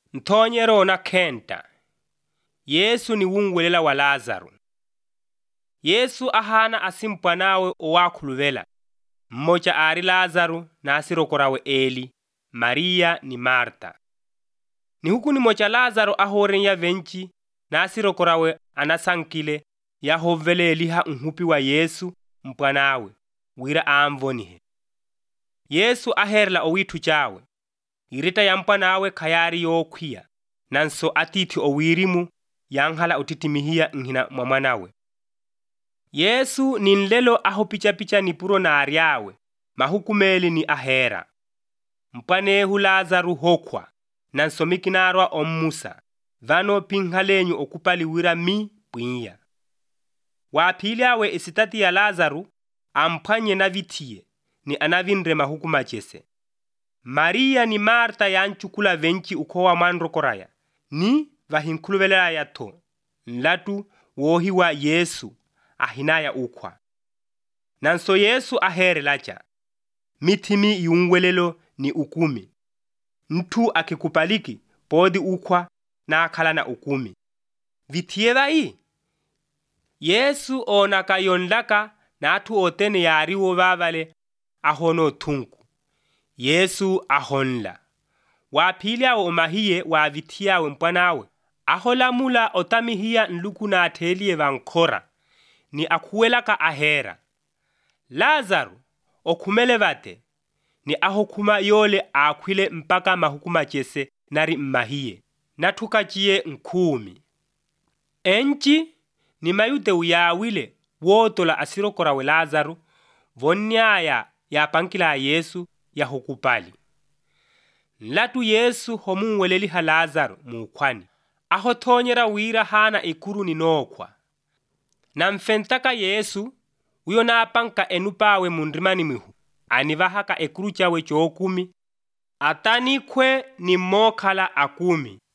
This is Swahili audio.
Ntonyero na kenta. Yesu ni wungwelela wa Lazaro. Yesu ahana asimpwanawe owakhuluvela. Mmoja ari Lazaro na asirokorawe Eli, Maria ni Marta. Ni huku ni mocha Lazaro ahoren ya venchi na asirokorawe anasankile ya hovele eliha nhupi wa Yesu mpwanawe wira amvonihe. Yesu aherla owitu chawe. Irita ya mpwanawe kayari yokhwiya nanso atiti owirimu yanghala utitimihia nhina mwamwanawe. Yesu ni nlelo aho picha ni puro na aryawe mahukumeli ni ahera. Mpwanehu Lazaro hokhwa nanso mikinarwa ommusa vano pinkhalenyu okupali wira mi pwinya. Waphilyawe isitati ya Lazaro amphwanye na vithiye ni anavinre mahukuma chese. Maria ni Marta yanchukula venchi ukhowa mwanrokoraya ni vahinkhuluvelela yatho nlatu wohi wa Yesu ahinaya ukhwa. Nanso Yesu ahere lacha mithimi yungwelelo ni ukumi. Nthu akikupaliki podi ukhwa na akhala na ukumi. Vithiye vai? Yesu onaka yonlaka na athu otene yariwo vavale ahono thunku. Yesu ahonla. Waphilyawe omahiye wa vithiyawe mpwanawe aholamula otamihiya nluku na atheliye vankhora ni akhuwelaka ahera. Lazaro okhumele vate ni ahokhuma yole akhwile mpaka mahukuma chese nari mmahiye nathukachiye nkhumi. Enchi ni mayute uyawile wotola asirokorawe Lazaro vonnyaya yapankila Yesu yahokupali. Nlatu Yesu homunweleliha Lazaro muukhwani ahothonyera wira hana ikuru ni nokhwa. Na mfentaka Yesu uyo napanka enupawe mundrimani mihu anivahaka ekuru chawe chookumi atanikhwe ni mmokhala akumi.